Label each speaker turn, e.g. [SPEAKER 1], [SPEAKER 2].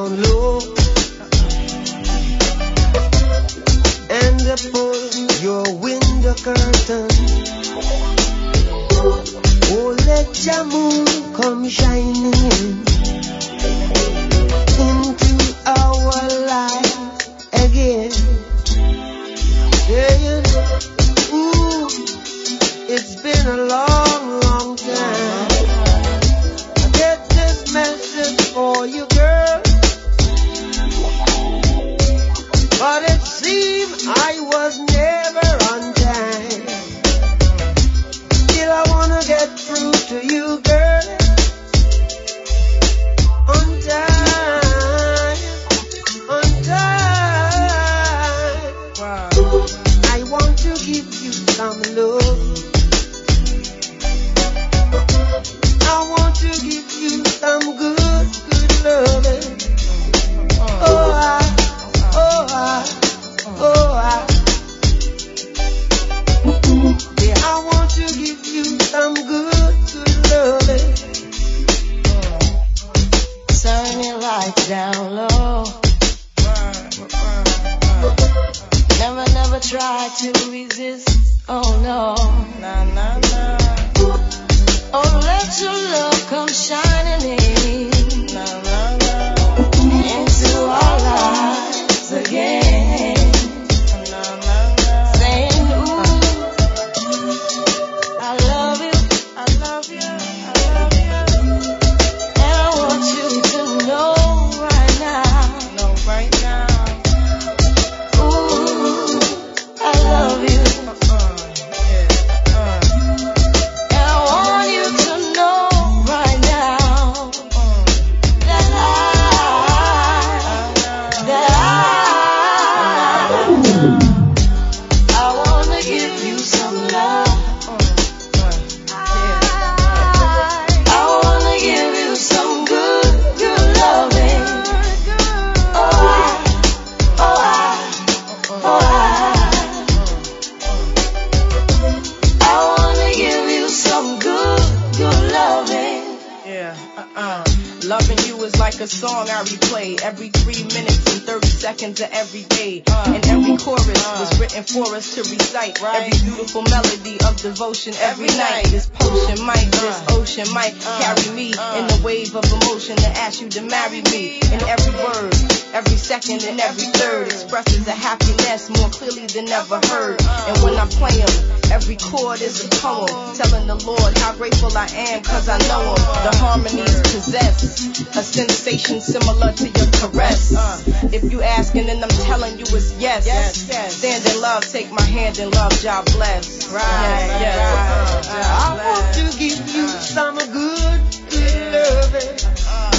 [SPEAKER 1] down low and pull your window curtain. Oh, let your moon come shining into our life again. Yeah, ooh, it's been a long, long time. I get this message for you, girl, but it seemed I was never on time. Still I wanna get through to you, girl, on time, on time. Wow. I want to give you some love. I want to give you some good, good loving. Oh, yeah, I want to give you some good, good loving. Turn your lights down low. Never try to resist. Oh no. Nah. Oh, let your love come shining in into our lives again. Saying, ooh, I love you. And I want you to know right now. Ooh, I love you. And I want you to know right now that I want to give you some love. I want to give you some good, good loving. I want to give you some good, good loving.
[SPEAKER 2] Loving you is like a song I replay every 3 minutes and 30 seconds of every day. And every chorus was written for us to recite. Every beautiful melody of devotion every night. This potion might, this ocean might carry me in the wave of emotion to ask you to marry me. And every word, every second and every third expresses a happiness more clearly than ever heard. And when I play them, every chord is a poem telling the Lord how grateful I am cause I know him. The harmonies possess a sensation similar to your caress. If you asking and I'm telling you it's yes. Stand in love, take my hand in love, God bless.
[SPEAKER 1] I want to give you some good, good loving.